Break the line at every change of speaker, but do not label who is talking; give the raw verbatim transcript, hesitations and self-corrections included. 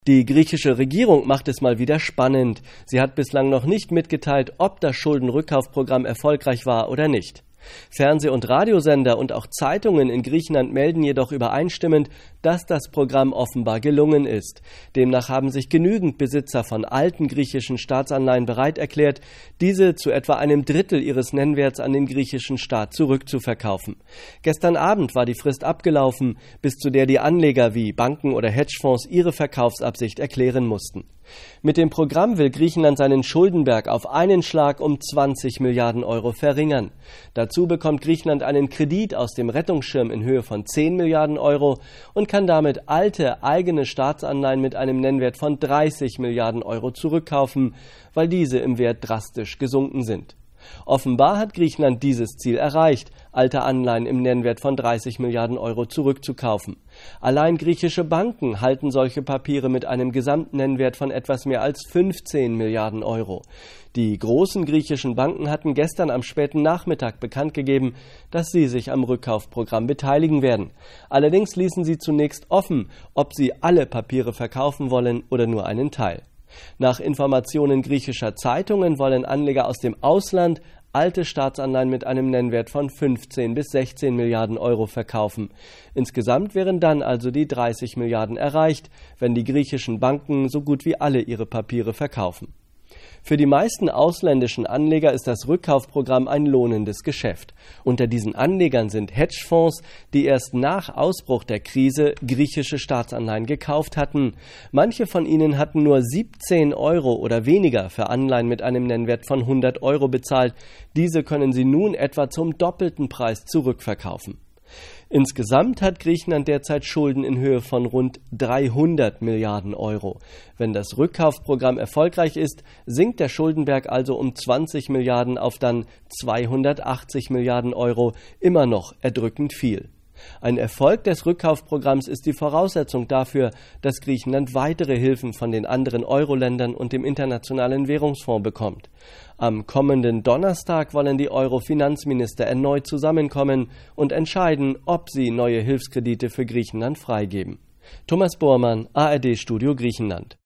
Die griechische Regierung macht es mal wieder spannend. Sie hat bislang noch nicht mitgeteilt, ob das Schuldenrückkaufprogramm erfolgreich war oder nicht. Fernseh- und Radiosender und auch Zeitungen in Griechenland melden jedoch übereinstimmend, dass das Programm offenbar gelungen ist. Demnach haben sich genügend Besitzer von alten griechischen Staatsanleihen bereit erklärt, diese zu etwa einem Drittel ihres Nennwerts an den griechischen Staat zurückzuverkaufen. Gestern Abend war die Frist abgelaufen, bis zu der die Anleger wie Banken oder Hedgefonds ihre Verkaufsabsicht erklären mussten. Mit dem Programm will Griechenland seinen Schuldenberg auf einen Schlag um zwanzig Milliarden Euro verringern. Dazu bekommt Griechenland einen Kredit aus dem Rettungsschirm in Höhe von zehn Milliarden Euro und kann damit alte eigene Staatsanleihen mit einem Nennwert von dreißig Milliarden Euro zurückkaufen, weil diese im Wert drastisch gesunken sind. Offenbar hat Griechenland dieses Ziel erreicht, alte Anleihen im Nennwert von dreißig Milliarden Euro zurückzukaufen. Allein griechische Banken halten solche Papiere mit einem Gesamtnennwert von etwas mehr als fünfzehn Milliarden Euro. Die großen griechischen Banken hatten gestern am späten Nachmittag bekannt gegeben, dass sie sich am Rückkaufprogramm beteiligen werden. Allerdings ließen sie zunächst offen, ob sie alle Papiere verkaufen wollen oder nur einen Teil. Nach Informationen griechischer Zeitungen wollen Anleger aus dem Ausland alte Staatsanleihen mit einem Nennwert von fünfzehn bis sechzehn Milliarden Euro verkaufen. Insgesamt wären dann also die dreißig Milliarden erreicht, wenn die griechischen Banken so gut wie alle ihre Papiere verkaufen. Für die meisten ausländischen Anleger ist das Rückkaufprogramm ein lohnendes Geschäft. Unter diesen Anlegern sind Hedgefonds, die erst nach Ausbruch der Krise griechische Staatsanleihen gekauft hatten. Manche von ihnen hatten nur siebzehn Euro oder weniger für Anleihen mit einem Nennwert von hundert Euro bezahlt. Diese können sie nun etwa zum doppelten Preis zurückverkaufen. Insgesamt hat Griechenland derzeit Schulden in Höhe von rund dreihundert Milliarden Euro. Wenn das Rückkaufprogramm erfolgreich ist, sinkt der Schuldenberg also um zwanzig Milliarden auf dann zweihundertachtzig Milliarden Euro, immer noch erdrückend viel. Ein Erfolg des Rückkaufprogramms ist die Voraussetzung dafür, dass Griechenland weitere Hilfen von den anderen Euro-Ländern und dem Internationalen Währungsfonds bekommt. Am kommenden Donnerstag wollen die Euro-Finanzminister erneut zusammenkommen und entscheiden, ob sie neue Hilfskredite für Griechenland freigeben. Thomas Bormann, A R D Studio Griechenland.